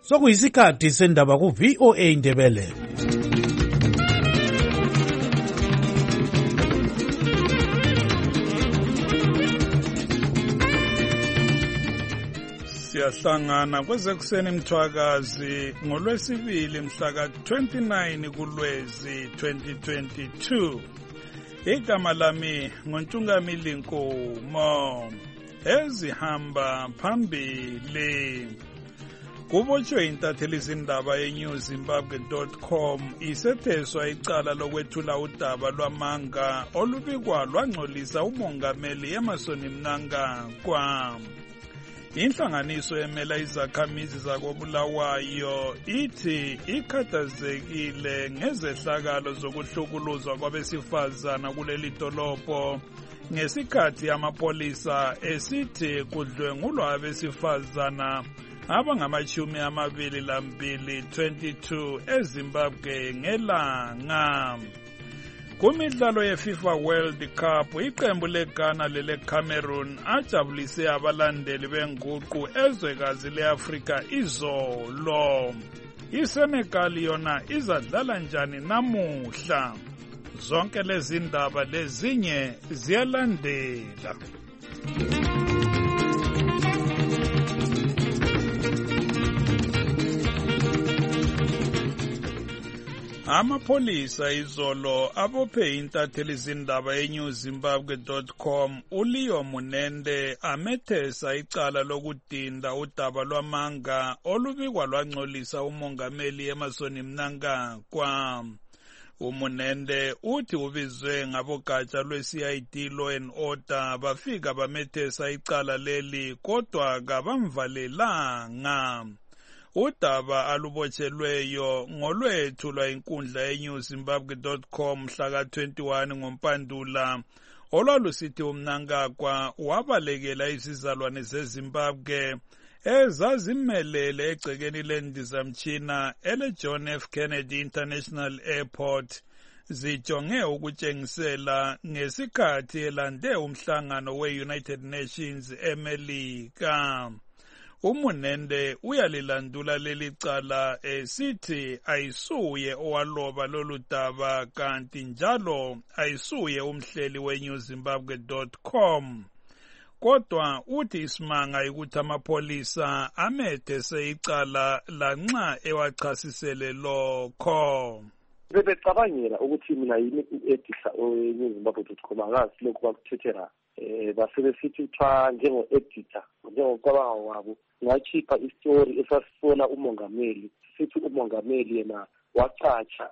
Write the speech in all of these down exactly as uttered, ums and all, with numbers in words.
Sokuyisikhathi sendaba ku V O A Ndebele. Siyahlangana kwezekuseni mthwakazi ngolwesibili mhla ka twenty-nine kuLwezi twenty twenty-two. Igama lami ngoNtungamili Nkomo. Ezihamba phambili. Kubotshwe intatheli izindaba ye-new zimbabwe dot com isetheswa icala lokwethula udaba lwamanga olubikwa lwangcolisa umongameli Emmerson Mnangagwa. Inhlanganiso emela izakhamizi zakoBulawayo ithi ikhathazekile ngezehlakalo zokuhlukuluzwa kwabesifazana kuleli dolobho ngesikhathi amapolisa esithi kudlwengulwa abesifazana abangamashumi amabili lambili twenty-two eZimbabwe ngelanga. Kumidlalo ye-FIFA World Cup, iqembu leGhana lele-Cameroon ajabulise abalandeli benguqu ezwekazi le-Afrika izolo. ISenegal yona izadlala njani namuhla? Zonke lezi ndaba lezinye ziyalandela. Amapolisa izolo abophe intatheli izindaba ye-new zimbabwe dot com uLeo Munende amethesa icala lokudinda udaba lwamanga olubikwa lwangcolisa umongameli Emmerson Mnangagwa. uMunende uthi ubizwe ngabogatsha lwe-C I D Law and Order bafika bamethesa icala leli kodwa kabamvalelanga. Udaba alubotshelweyo ngolwethulwa inkundla ye-new zimbabwe dot com mhla ka twenty-one ngoMpandula olwalusithi uMnangagwa wabalekela izizalwane zeZimbabwe ezazimelele egcekeni lendizamtshina ele-John F Kennedy International Airport zijonge ukutshengisela ngesikhathi elande umhlangano we-United Nations eMelika. uMunende uyalilandula leli cala esithi ayisuye owaloba lolu daba kanti njalo ayisuye umhleli we-new zimbabwe dot com. Kodwa uthi isimanga ukuthi amapolisa amethese icala lanxa ewachasisele lokho. Bebecabangela ukuthi mina yini u-editor we-new zimbabwe dot com angazi lokhu bakuthethela. Eh basebesithi uthiwa njengo-editor njengocabanga wabo ngakhipha istori esasisola umongameli sithi umongameli yena wacatsha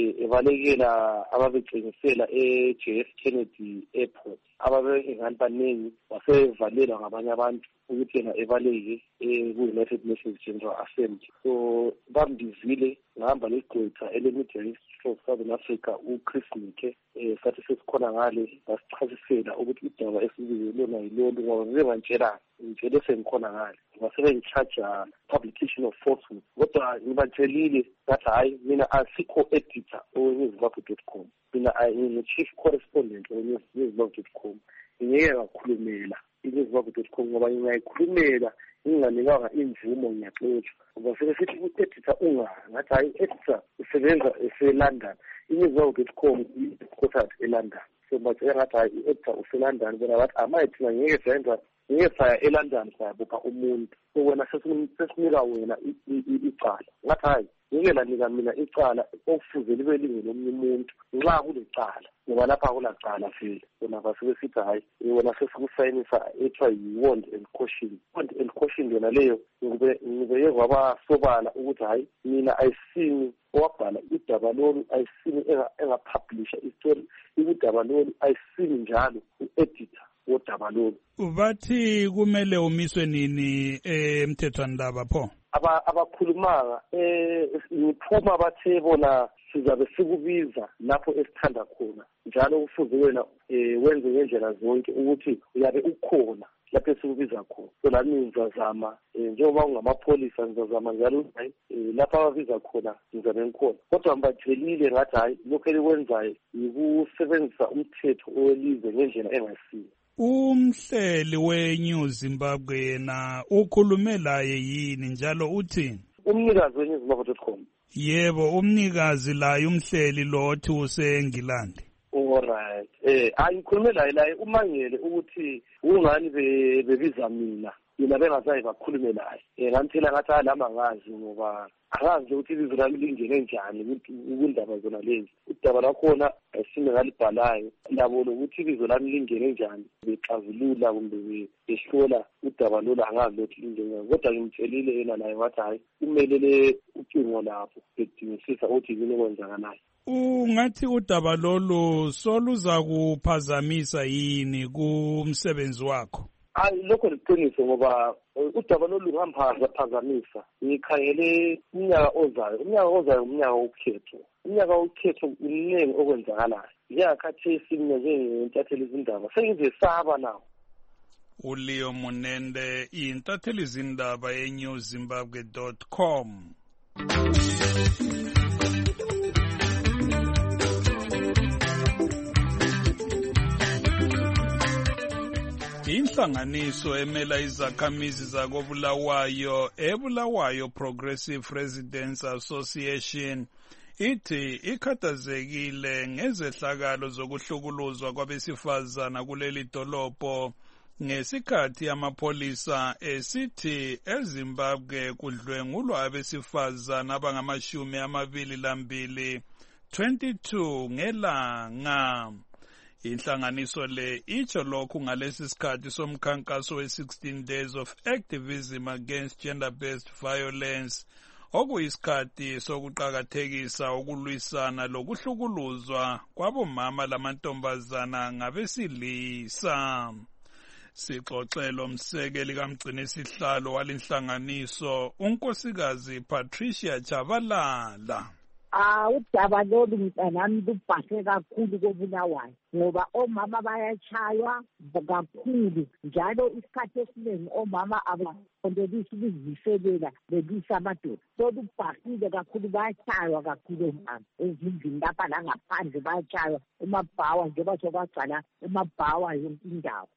ebalekela ababegcinisela e-J F Kennedy Airport ababengani baningi wasevalelwa ngabanye abantu ukuthi yena ebaleke ku-United Nations General Assembly. So bambizile ngahamba legqwetha ele-Media Institute of Southern Africa uChris Mike eh sathi sesikhona ngale basichasisela ukuthi idaba esibizwe yilolu ngoba bengantshela ngitshele sengikhona ngale basebengichaja publication of falsehood kodwa ngibatshelile ngathi hayi mina asikho editor we-new zimbabwe dot com mina ngi-chief correspondent we-new zimbabwe dot com ngeke ngakhulumela i-new zimbabwe dot com ngoba ngingayikhulumela nginganikanga imvumo ngiyaxotsha ngoba sebesithi u-editor unga ngathi hayi editor usebenza ese-London i-new zimbabwe dot com i-headquartered e-London so bathi ngathi hayi i-editor use-London bona bathi amayithi ngeke senza ngeke saya e-London sayabopha umuntu so wena sesinika wena icala ngathi hayi ngeke lanika mina icala okufuze libe linge lomunye umuntu nxa kulecala ngoba lapha kulacala vele bona basebesithi hayi wona sesikusayinisa ethiwa yi-warrant and caution. Warrant and caution yona leyo ngibeye kwabasobala ukuthi hayi mina ayisini owabhala udaba lolu ayisini engapublisha istori udaba lolu ayisini njalo u-editor wodaba lolu. Bathi kumele umiswe nini emthethwandaba pho? Abakhulumanga eh ngiphuma bathe bona sizabe sikubiza lapho esithanda khona njalo kufuze wena wenze ngendlela zonke ukuthi uyabe ukhona lapho esikubiza khona. So lami ngizazama njengoba ungamapolisa ngizazama njalo hayi lapho ababiza khona ngizabe ngikhona kodwa ngibatshelile ngathi hayi lokho elikwenzayo yikusebenzisa umthetho owelizwe ngendlela engasiyo. Umhleli we-New Zimbabwe yena ukhulume laye yini njalo uthi? umnikazi weNewsMapo dot com. Yebo, umnikazi la umhleli lothi useNgilandi. Alright. Eh angikhulume la la umangele ukuthi ungani bebiza mina. Yena bengasayi bakhulume naye. Eh ngamthela ngathi alama ngazi ngoba akazi ukuthi izwi lami lingene njani ukundaba zona lezi. Udaba lakhona asime ngalibhalayo labo ukuthi izwi lami lingene njani. Bexazulula kumbe behlola udaba lola angazi ukuthi lingene. Kodwa ngimtshelile yena naye wathi hayi umelele ucingo lapho bedingisisa ukuthi yini kwenzakalayo. Ungathi udaba lolu soluza kuphazamisa yini kumsebenzi wakho? Hayi lokho liqiniso ngoba udaba lolu lungamphazamisa. Ngikhangele umnyaka ozayo, umnyaka ozayo umnyaka wokhetho. Umnyaka wokhetho uningi okwenzakalayo. Ngiyakhathi siminye njengentatheli izindaba. Sengizesaba nawo. uLeo Munende, intatheli izindaba yenews zimbabwe dot com. Inhlanganiso emela izakhamizi zakobulawayo eBulawayo Progressive Residents Association ithi ikhathazekile ngezehlakalo zokuhlukuluzwa kwabesifazana kuleli dolobho ngesikhathi amapholisa esithi eZimbabwe kudlwengulwa abesifazana abangamashumi amabili lambili twenty-two ngelanga. Inhlanganiso le itsho lokhu ngalesi sikhathi somkhankaso we-sixteen days of activism against gender-based violence okuyisikhathi sokuqakathekisa ukulwisana lokuhlukuluzwa kwabomama lamantombazana ngabesilisa. Sixoxelo msekeli kamgcinisihlalo walinhlanganiso unkosikazi Patricia Chabalala. Ah udaba lolu mntanami lubhase kakhulu koBulawayo ngoba omama bayachaywa kakhulu njalo isikhathi esiningi omama abaqondelisi ukuziselela bebisa amadoda. So lubhasile kakhulu, bayachaywa kakhulu omama ezindlini lapha la ngaphandle bayachaywa emabhawa njengoba sokwagcwala emabhawa yonke indawo.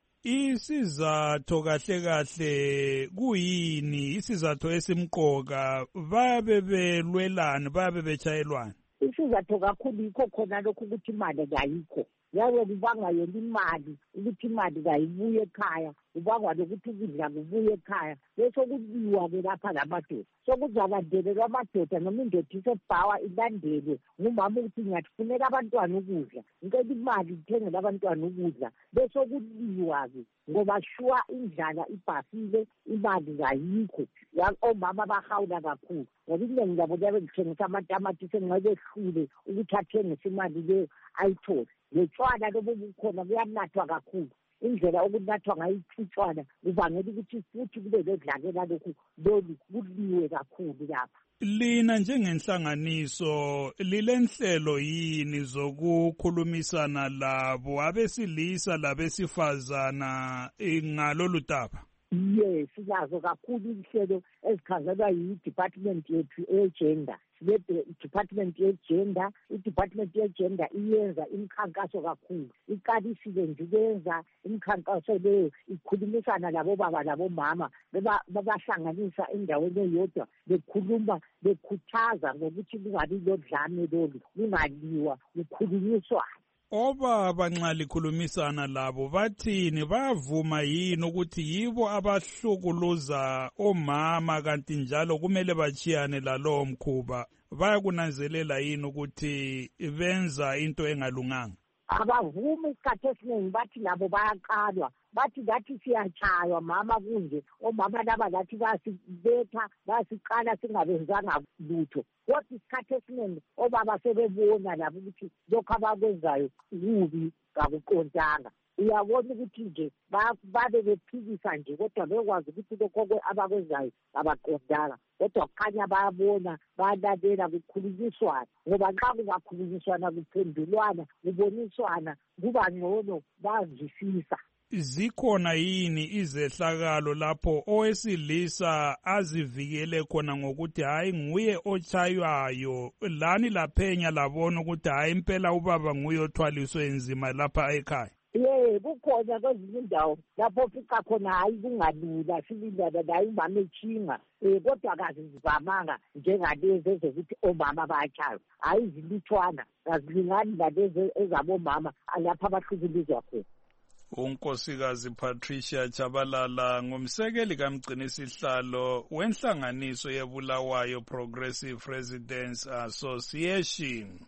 Isizathu kahle kahle kuyini? Isizathu esimqoka babe belwelana, babe bechayelwana. Isizathu kakhulu yikho khona lokhu ukuthi imali kayikho. Yawe kubanga yona imali ukuthi imali kayibuye ekhaya, kubanga lokuthi ukudla kubuye ekhaya, bese kubiwa ke lapha lamadoda. So kuzabandelelwa amadoda noma indoda isebhawa ilandelwe ngumama ukuthi ngiyafunela abantwana ukudla, ngicela imali ngithengele abantwana ukudla, bese kubiwa ke ngoba shuwa indlala ibhasile, imali kayikho. Omama bahawula kakhulu ngoba inengi labo liyabe lithengisa amatamati sengabe ehlule ukuthi athengise imali leyo ayithole. Lotshwala lobo bukhona kuyanathwa kakhulu. Indlela okunathwa ngayo utshwala kubangela ukuthi futhi kube lodlakela lokhu lolu kuliwe kakhulu lapha. Lina njengenhlanganiso lilenhlelo yini zokukhulumisana labo abesilisa labesifazana ngalolu daba? Yes, silazo kakhulu inhlelo ezikhangelwa yi-department yethu e-gender. Le-department ye-gender, i-department ye-gender iyenza imikhankaso kakhulu. Iqalisile nje ukwenza imikhankaso leyo ikhulumisana labo baba labo mama, babahlanganisa endaweni eyodwa, bekhuluma bekhuthaza ngokuthi kungabi lodlame lolu, kungaliwa, kukhulunyiswana. Obaba nxa likhulumisana labo bathini, bavuma yini ukuthi yibo abahlukuluza omama kanti njalo kumele bachiyane lalowo mkhuba? Bayakunanzelela yini ukuthi benza into engalunganga? Abavumi isikhathi esiningi bathi labo bayaqalwa, bathi lathi siyachaywa mama kunje, omama laba lathi bayasibetha bayasiqala singabenzanga lutho. Kodwa isikhathi esiningi obaba sebebona labo ukuthi lokhu abakwenzayo kubi kakuqondanga. Uyabona ukuthi nje babe bephikisa nje kodwa bekwazi ukuthi lokho abakwenzayo abaqondanga. Kodwa kukhanya bayabona, bayalalela, kukhulunyiswana ngoba nxa kungakhulunyiswana kuphendulwana kuboniswana kuba ngcono bazwisisa. Zikhona yini izehlakalo lapho owesilisa azivikele khona ngokuthi hayi nguye ochaywayo, lani laphenya labona ukuthi hayi impela ubaba nguye othwaliswe enzima lapha ekhaya? ye kukhona kwezinye indawo lapho fika khona hayi kungalula silindana nayo umama echinga um kodwa kazivamanga njengalezi ezokuthi omama bayatshayo hayi zilutshwana azilingani nalezi ezabomama lapho abahlukuluzwa khona. uNkosikazi Patricia Chabalala ngumsekeli kaMgcinisihlalo wenhlanganiso yebulawayo Progressive Residents Association.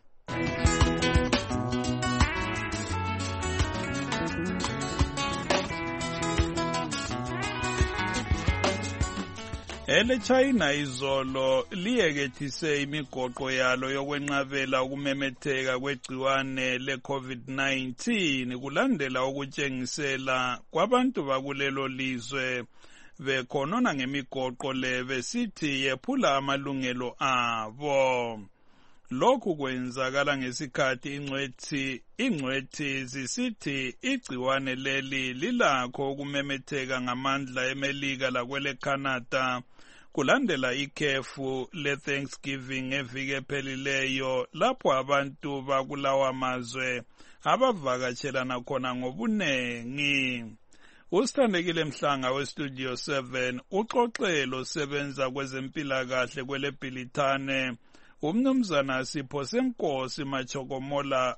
Ele China izolo liyekethise imigoqo yalo yokwenqabela ukumemetheka kwegciwane le-COVID nineteen kulandela ukutshengisela kwabantu bakulelo lizwe bekhonona ngemigoqo le besithi yephula amalungelo abo. Lokhu kwenzakala ngesikhathi ingcwethi ingcwethi zisithi igciwane leli lilakho ukumemetheka ngamandla eMelika lakwele Canada kulandela ikhefu le-Thanksgiving eviki ephelileyo lapho abantu bakulawa amazwe abavakatshelana khona ngobunengi. Usithandekile Mhlanga weStudio seven uxoxelo osebenza kwezempilakahle kwele Bhilithane umnumzana Sipho Senkosi Machokomola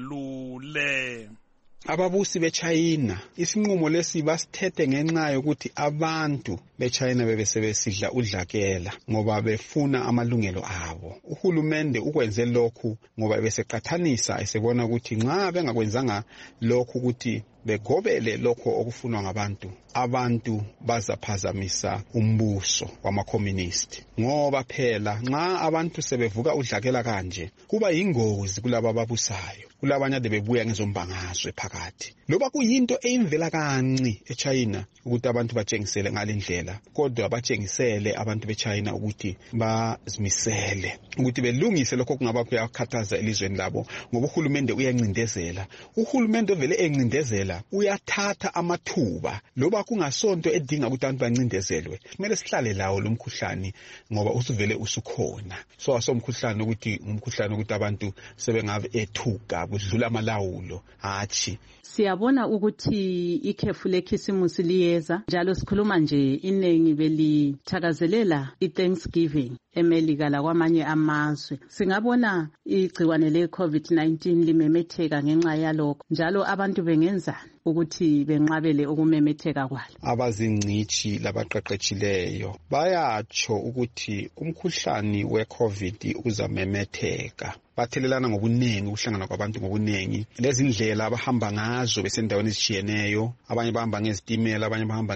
Balule. Ababusi beChina isinqumo lesi basithethe ngenxa yokuthi abantu beChina bebesebesidla udlakela ngoba befuna amalungelo abo. Uhulumende ukwenze lokhu ngoba beseqathanisa esebona ukuthi nxa bengakwenzanga lokhu ukuthi begobele lokho okufunwa ngabantu abantu bazaphazamisa umbuso wama-communist ngoba phela nxa abantu sebevuka udlakela kanje kuba yingozi kulabo ababusayo kulabanye ade bebuya ngezombangazwe phakathi loba kuyinto eyimvela kanci eChina ukuthi abantu batshengisele ngalendlela kodwa batshengisele abantu beChina ukuthi bazimisele ukuthi belungise lokho kungaba kuyakhathaza elizweni labo ngoba uhulumende uyancindezela uhulumende vele encindezela uyathatha amathuba loba kungasonto edinga ukuthi abantu bancindezelwe kumele sihlale lawo lo mkhuhlane ngoba usuvele usukhona so asomkhuhlane ukuthi umkhuhlane ukuthi abantu sebengabe ethuka kudlula amalawulo hathi. Siyabona ukuthi ikhefu lekhisimusi liyeza njalo sikhuluma nje inengi belithakazelela iThanksgiving eMelika lakwamanye amazwe. Singabona igciwane le-COVID nineteen limemetheka ngenxa yalokho njalo abantu bengenzani ukuthi benqabele ukumemetheka kwalo. Abazingcithi labaqeqetshileyo bayatsho ukuthi umkhuhlane we-COVID uzamemetheka. Bathelelana ngobunengi ukuhlangana kwabantu ngobunengi lezi indlela abahamba ngazo besendaweni ezitshiyeneyo abanye bahamba ngezitimela abanye bahamba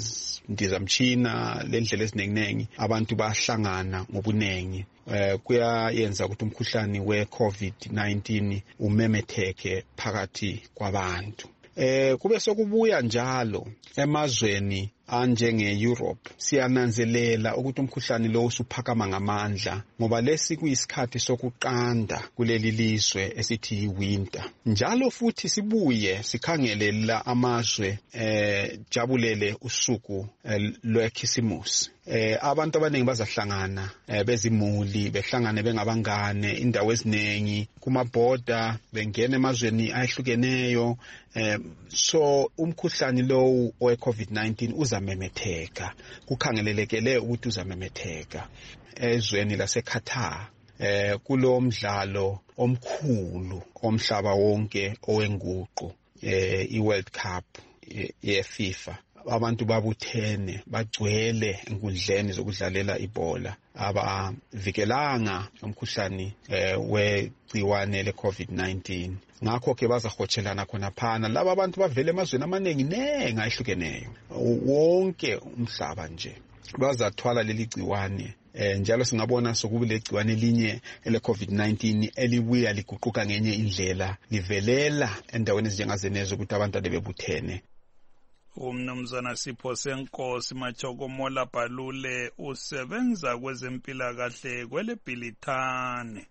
ngezindizamtshina lendlela ezinenginengi abantu bahlangana ngobunengi eh kuyayenza ukuthi umkhuhlane we-COVID nineteen umemetheke phakathi kwabantu. Eh kube sokubuya njalo emazweni anjenge Europe siyananzelela ukuthi umkhuhlane lo usuphakama ngamandla ngoba lesi kuyisikhathi sokuqanda kuleli lizwe esithi winter njalo futhi sibuye sikhangele la amazwe eh jabulele usuku eh, lwekhisimusi. Eh abantu abaningi bazahlangana eh, bezimuli behlangane bengabangane indawo eziningi kuma border bengena emazweni ayihlukeneyo eh, so umkhuhlane lo we COVID nineteen uzamemetheka kukhangelelekele ukuthi uzamemetheka ezweni laseQatar eh kulo mdlalo omkhulu omhlaba wonke owenguqu eh iWorld Cup yeFIFA. Abantu babuthene bagcwele enkundleni zokudlalela ibhola abavikelanga umkhuhlane eh, wegciwane le-COVID nineteen ngakho ke bazahotshelana khona phana laba abantu bavele emazweni amaningi nenga ehlukeneyo wonke umhlaba nje bazathwala leli gciwane. Eh njalo singabona sokubile igciwane linye ele-COVID nineteen elibuya liguquka ngenye indlela livelela endaweni ezinjengazenezo ukuthi abantu abebuthene. Umnumzana Sipho Senkosi Machokomola Balule usebenza kwezempilakahle kwele Bhilithane.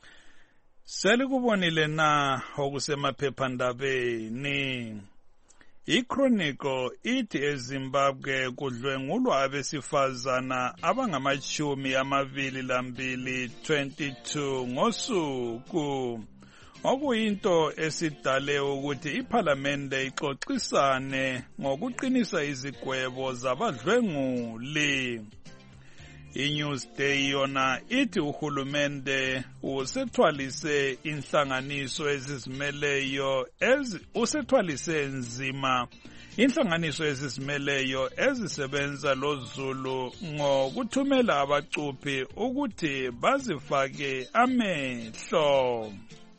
Selikubonile na okusemaphephandabeni iChronicle ithi eZimbabwe kudlwengulwa abesifazana abangamashumi amabili lambili twenty-two ngosuku, okuyinto esidale ukuthi iphalamende ixoxisane ngokuqinisa izigwebo zabadlwenguli. iNewsday yona ithi uhulumende usethwalise inhlanganiso ezizimeleyo ezi usethwalise nzima inhlanganiso ezizimeleyo ezisebenza loZulu ngokuthumela abacuphi ukuthi bazifake amehlo.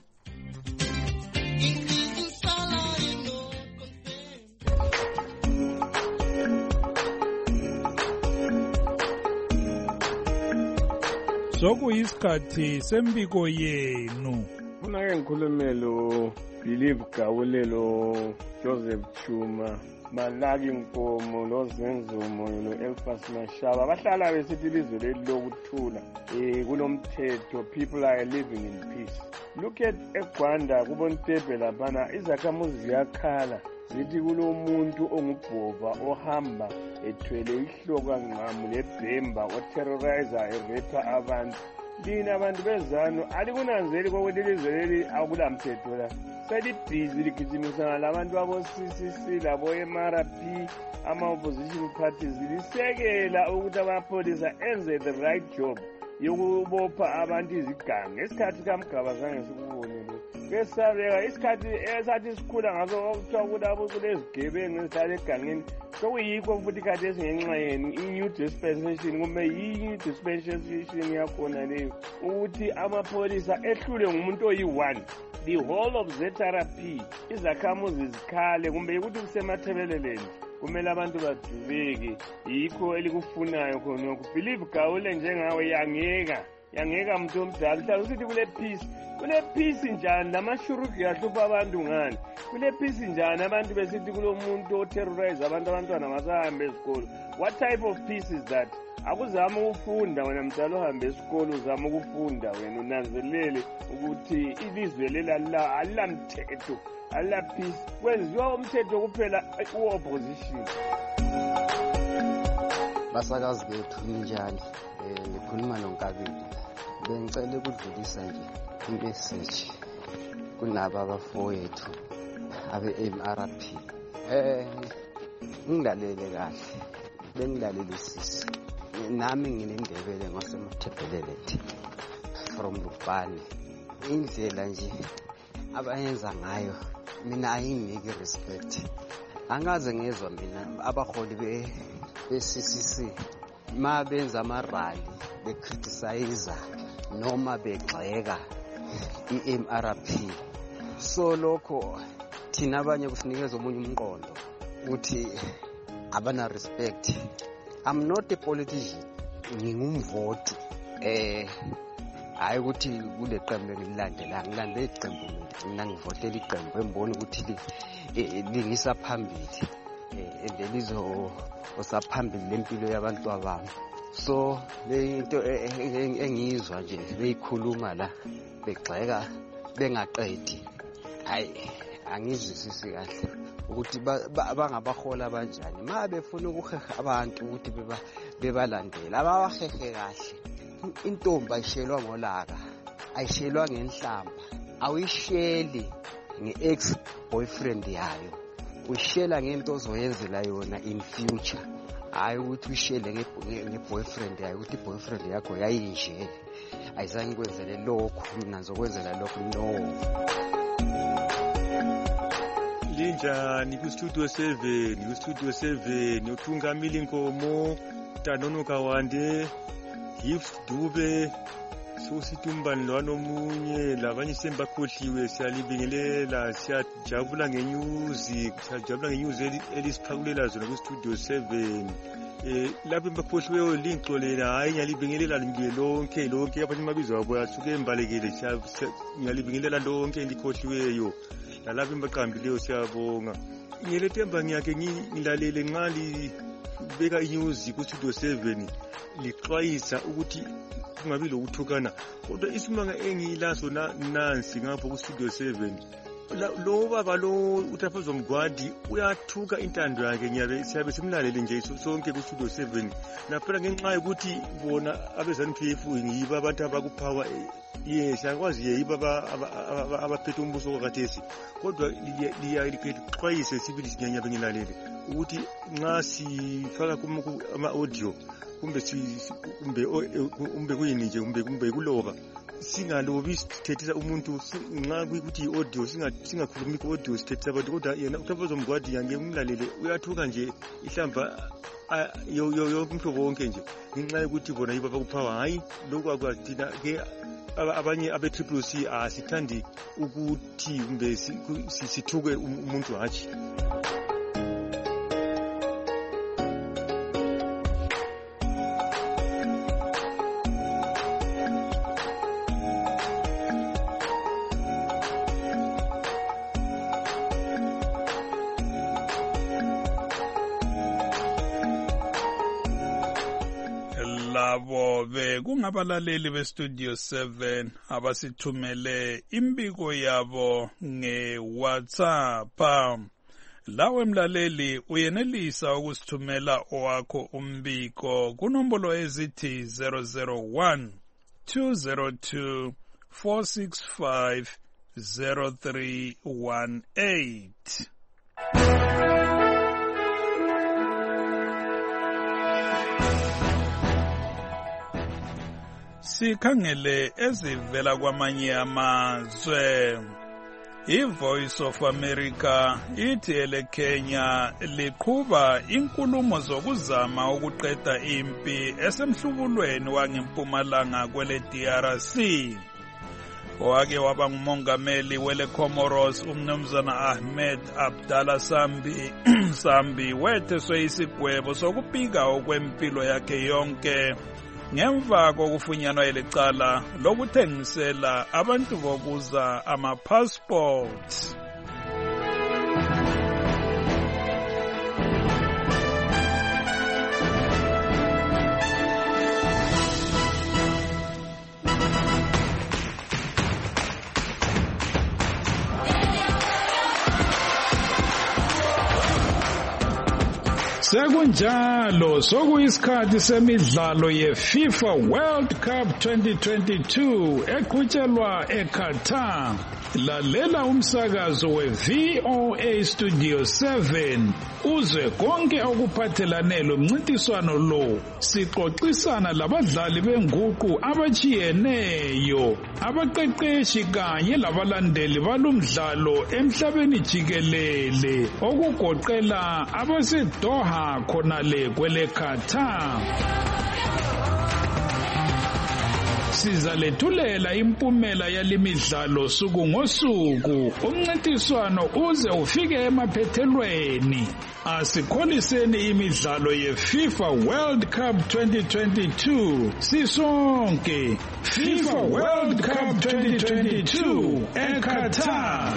Sokuyisikhathi sembiko yenu. Ufuna ngikhulume lo Believe Gawulelo, Joseph Chuma, Malaki Nkomo, lo Zenzumo, lo Elfas Mashaba bahlala besithi ilizwe leli lokuthula eh kulomthetho, people are living in peace. Look at eGwanda kuboNtebe laphana izakhamuzi ziyakhala zithi kulomuntu ongubhova ohamba ethwele ihloka nqamu lebhemba oterrorizer erepa abantu. Lina abantu bezano alikunanzeli kokuthi ilizwe leli akulamthetho la selibhizi ligijimisa ngalabantu abo-C C C labo-M R P ama-opposition parties lisekela ukuthi amapholisa enze the right job yokubopha abantu izigange. Isikhathi kaMgaba zange sikubone lo besabeka isikhathi esathi sikhula ngaso okuthiwa kulabo kulezigebengu ezihlala egangeni sokuyikho futhi khathi esingenxa yenu i-new dispensation kumbe yi-new dispensation yakhona leyo ukuthi amapholisa ehlule ngumuntu oyi-one the whole of Z R P izakhamuzi zikhale kumbe ukuthi kusemathebeleleni kumele abantu badubeke. Yikho elikufunayo khonokho. Believe Gawule njengawe yangeka yangeka muntu omdala hlala usithi kule peace kule peace njani lamashurugi yahlupha abantu ngani kule peace njani abantu besithi kulomuntu oterrorize abantu abantwana masahambe esikolo. What type of peace is that? Akuzama ukufunda wena mdala uhambe esikolo uzama ukufunda wena unanzelele ukuthi ilizwe lela alilamthetho alila peace kwenziwa umthetho kuphela u-opposition. Basakazi bethu ninjani? Eh ngikhuluma noNkabile. Bengicela ukudlulisa nje imessage kunaba abafowethu abe-M R P. Eh ngilalele kahle. Bengilalele sisi. Nami nginendebele ngasemathebelele nje from Lupane. Indlela nje abayenza ngayo mina ayinginiki respect. Angaze ngezwe mina abaholi be be-C C C ma benza amarali becriticize noma begxeka i-M R P. So lokho thina abanye kusinikeza omunye umqondo ukuthi abana respect. I'm not a politician, ngingumvoti. Eh hayi ukuthi kule qembu ngililandela ngilandela iqembu mina ngivotela iqembu embona ukuthi lingisa phambili eh endelizo osaphambili lempilo yabantu abami. So le into engizwa nje beyikhuluma la begxeka bengaqedi hayi angizwisisi kahle ukuthi bangabahola abanjani ma befuna ukuheha abantu ukuthi beba bebalandela abawahehe kahle. Intombi ayishelwa ngolaka ayishelwa ngenhlamba awuyisheli nge-ex boyfriend yayo uyishela ngento ozoyenzela yona in future hayi ukuthi uyishele nge-boyfriend yayo ukuthi i-boyfriend yakho yayinjele ayizange kwenzele lokho mina ngizokwenzela lokho no. Linjani ku-studio seven ku-studio seven uthungamile Nkomo Tanono Kawande Gift Dube sosithi umbani lwana omunye labanye sembakhohliwe siyalibingelela siyajabula ngenyuzi siyajabula ngenyuzi elisiphakulela zona ku-studio seven. Eh lapho embakhohliweyo lingixolela hayi ngiyalibingelela nje lonke lonke abantu mabizo abo asuke embalekile ngiyalibingelela lonke elikhohliweyo nalapho embaqambileyo siyabonga. Ngiyelethemba ngiyake ngilalele nqali beka inyuzi ku-studio seven lixwayisa ukuthi kungabi lokuthukana kodwa isimanga engilaso nansi ngapho ku-studio seven lo baba lo uThaphuzo Mgwadi uyathuka intando yakhe ngiyabe siyabe simlalele nje sonke ku Studio seven naphela ngenxa yokuthi bona abezanu P F ngiba abantu abakuphawa yes akwazi yiba abaphethe umbuso wakathesi kodwa liya lixwayise sibili sinyanya bengilalele ukuthi nxa sifaka ama audio kumbe kumbe kumbe kuyini nje kumbe kumbe kuloba singalobi sithethisa umuntu nxa kuyikuthi audio singakhulumi ku audio sithethisa abantu kodwa yena uThaphuzo Mgwadi yange umlalele uyathuka nje ihlamba yo yo yo umhlobo wonke nje ngenxa yokuthi bona yiba bakuphawa hayi lokho akwathina ke abanye abe Triple C asithandi ukuthi kumbe sithuke umuntu hathi labo bekungabalaleli be Studio seven abasithumele imbiko yabo nge WhatsApp. Lawe mlaleli uyenelisa ukusithumela owakho umbiko kunombolo ezithi zero zero one two zero two four six five zero three one eight. Sikhangele ezivela kwamanye amazwe. I-Voice of America ithi ele Kenya liqhuba inkulumo zokuzama ukuqeda impi esemhlubulweni wangempumalanga kwele D R C. Owake waba ngumongameli wele Comoros umnumzana Ahmed Abdallah Sambi Sambi wetheswe isigwebo sokubika okwempilo yakhe yonke ngemva kokufunyanwa elicala lokuthengisela abantu bokuza ama-passport. Sekunjalo sokuyisikhathi semidlalo ye-FIFA World Cup twenty twenty-two eqhutshelwa eQatar. Lalela umsakazo we-V O A Studio seven uzwe konke okuphathelane lomncintiswano lo. Sixoxisana labadlali benguqu abachiyeneyo, abaqeqeshi kanye labalandeli balomdlalo emhlabeni jikelele okugoqela abaseDoha khonale kwele Qatar. Sizalethulela impumela yalimidlalo suku ngosuku umncintiswano uze ufike emaphethelweni. Asikholiseni imidlalo ye-FIFA World Cup twenty twenty-two sisonke. FIFA World Cup twenty twenty-two eQatar.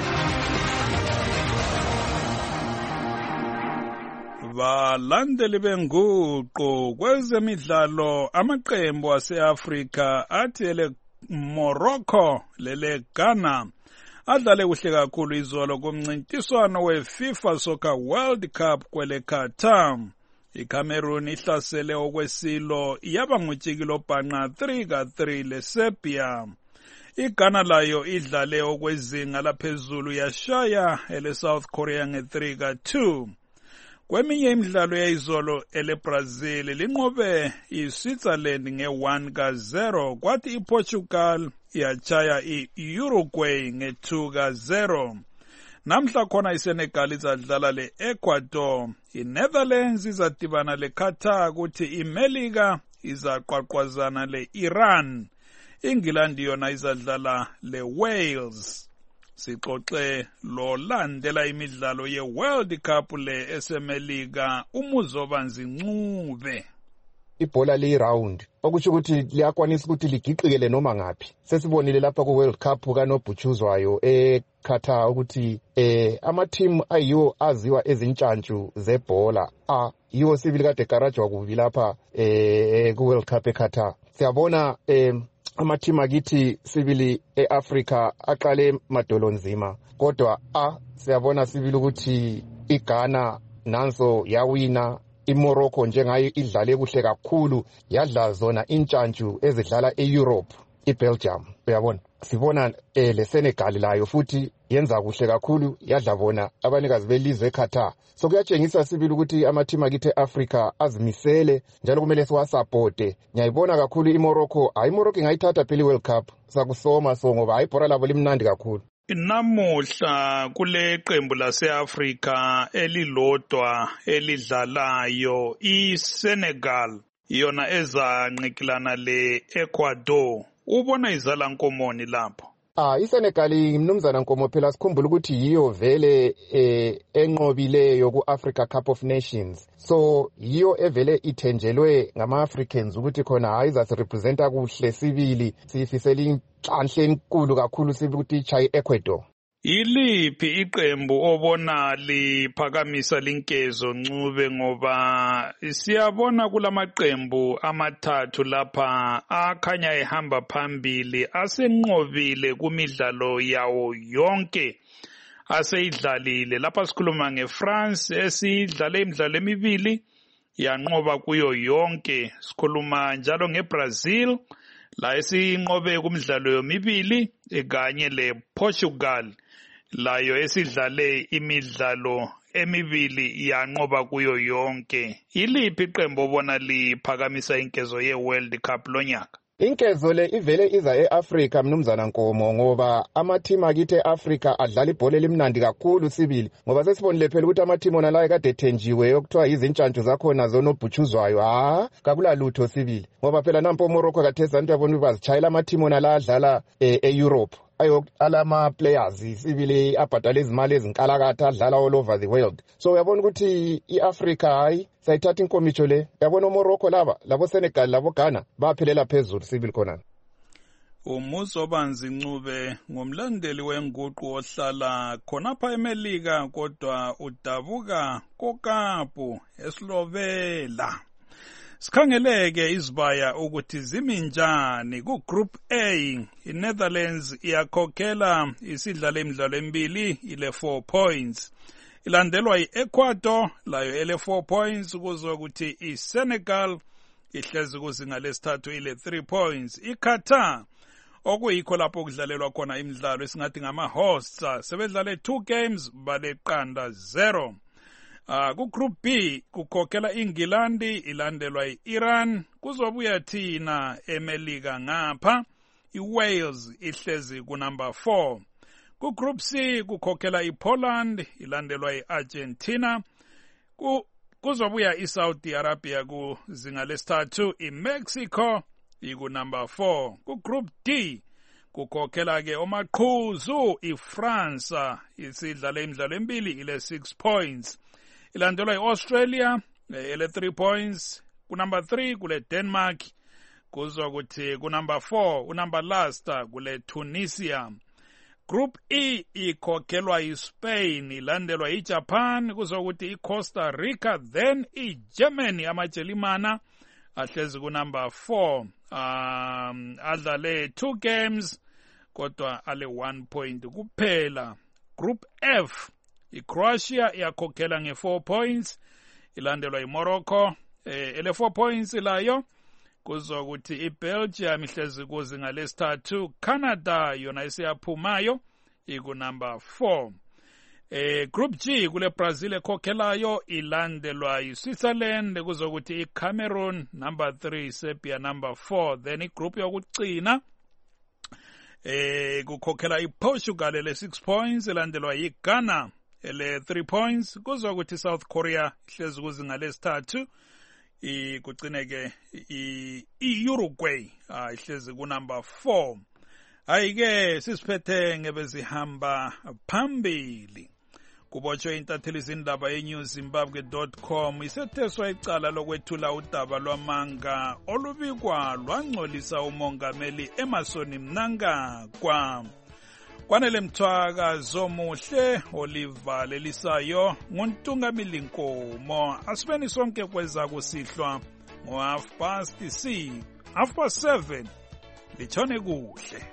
Balandeli benguqu kwezemidlalo amaqembu ase-Afrika athi ele Morocco lele Ghana adlale kuhle kakhulu izolo kumncintiswano we-FIFA Soccer World Cup kwele Qatar. ICameroon ihlasele okwesilo yaba ngutshikilo bhanqa three ka three leSerbia. IGhana layo idlale okwezinga laphezulu yashaya ele South Korea nge three ka two. Kweminye imidlalo yayizolo ele Brazil linqobe iSwitzerland nge one ka zero kwathi iPortugal yachaya iUruguay nge two ka zero. Namhla khona iSenegal izadlala leEcuador, iNetherlands izadibana leQatar kuthi iMelika izaqwaqwazana leIran, iNgilandi yona izadlala leWales. Sixoxe lo landela imidlalo ye-World Cup le esemelika umuzobanzi Ncube. Ibhola liyi-round okusho ukuthi liyakwanisa ukuthi ligiqikele noma ngaphi. Sesibonile lapha ku-World Cup kanobhutshuzwayo eQatar ukuthi eh ama-team ayiwo aziwa ezintshantshu zebhola a yiwo sibili kade garajwa kubi lapha eh ku-World Cup eQatar. Siyabona eh ama-team akithi sibili e-Africa aqale madolo nzima kodwa a siyabona sibili ukuthi iGhana nanso yawina, iMorocco njengayo idlale kuhle kakhulu, yadla zona intshantshu ezidlala eEurope, iBelgium. Uyabona sibona eh, le Senegal layo futhi yenza kuhle kakhulu, yadla bona abanikazi belizwe eQatar. So kuyatshengisa sibili ukuthi ama-team akithi e-Africa azimisele njalo kumele siwasupporte. Ngiyayibona kakhulu iMorocco, hayi iMorocco ingayithatha phela iWorld Cup, sakusoma so ngoba hayi ibhola labo limnandi kakhulu. Namuhla kule qembu lase-Afrika elilodwa elidlalayo iSenegal yona ezanqikilana le-Ecuador. Ubona izala nkomoni lapho? Ah, iSenegal imnumzana Nkomo phela sikhumbula ukuthi yiyo vele eh, enqobileyo ku-Africa Cup of Nations. So yiyo evele ithenjelwe ngama-Africans ukuthi khona hayi izasirepresenta kuhle sibili, sifisela inhlanhla enkulu kakhulu sibili ukuthi ichayi Ecuador. Iliphi iqembu obona liphakamisa linkezo Ncube, ngoba siyabona kulamaqembu amathathu lapha akhanya ehamba phambili asenqobile kumidlalo yawo yonke aseyidlalile. Lapha sikhuluma ngeFrance esidlale imidlalo emibili yanqoba kuyo yonke. Sikhuluma njalo ngeBrazil la esinqobe kumidlalo yomibili kanye lePortugal layo esidlale imidlalo emibili yanqoba kuyo yonke. Iliphi iqembu obona liphakamisa inkezo ye-World Cup lonyaka? Inkezo le ivele iza e-Africa mnumzana Nkomo ngoba ama-team akithi e-Africa adlala ibhola elimnandi kakhulu sibili, ngoba sesibonile phela ukuthi ama-team ona la ekade ethenjiwe yokuthiwa izintshantshu zakhona zonobhutshuzwayo ha kakula lutho sibili, ngoba phela nampo Morocco kathesa into yabona bazitshayela ama-team ona la adlala e-Europe ayo alama players sibili abhadala izimali ezinkalakatha adlala all over the world. So uyabona ukuthi iAfrica hayi sayithatha inkomitsho le, yabona uMorocco laba labo Senegal labo Ghana baphelela phezulu sibili khona. Umuso Banzi Ncube ngomlandeli wenguqu ohlala khonapha eMelika kodwa udabuka koKapu eSlovela. Sikhangeleke izibaya ukuthi ziminjani ku Group A. iNetherlands iyakhokhela isidlala imidlalo emibili ile four points. Ilandelwa iEcuador layo ele four points, kuzwa ukuthi iSenegal ihlezi kuzinga lesithathu ile three points. iQatar okuyikho lapho kudlalelwa khona imidlalo esingathi ngama hosts sebedlale two games baleqanda zero. Uh, ku Group B kukhokhela iNgilandi ilandelwa iIran, kuzobuya thina eMelika ngapha iWales ihlezi ku number four. Ku Group C kukhokhela iPoland ilandelwa iArgentina, ku kuzobuya iSaudi Arabia kuzinga lesithathu, iMexico iku number four. Ku Group D kukhokhela ke omaqhuzu iFrance isidlale imidlalo emibili ile six points. Ilandelwa iAustralia ele three points. Ku number three kule Denmark, kuzwa ukuthi ku number four unumber last kule Tunisia. Group E ikhokhelwa iSpain ilandelwa iJapan, kuzwa ukuthi iCosta Rica then iGermany amajelimana ahlezi ku number four. Um adlale two games kodwa ale one point kuphela. Group F iCroatia iyakhokhela nge four points ilandelwa iMorocco eh, ele four points layo, kuzwa ukuthi iBelgium ihlezi kuzinga lesithathu. Canada yona isiyaphumayo iku number four. Eh, Group G kule Brazil ekhokhelayo ilandelwa iSwitzerland, kuzwa ukuthi iCameroon number three, Serbia number four. Then igroup yokucina eh kukhokhela iPortugal ele six points ilandelwa iGhana ele three points, kuzwa ukuthi South Korea ihlezi kuzinga lesithathu, ikucineke iUruguay ihlezi ku number four. Ayike sisiphethe ngebezihamba phambili. Kubotshwe intatheli izindaba yenews zimbabwe dot com isetheswa icala lokwethula udaba lwamanga olubikwa lwangcolisa umongameli Emmerson Mnangagwa. Kwanele Mthwaka zomuhle Oliver lelisayo nguntungamili Nkomo. Asibeni sonke kweza kusihlwa ngo half past six half past seven litshone kuhle.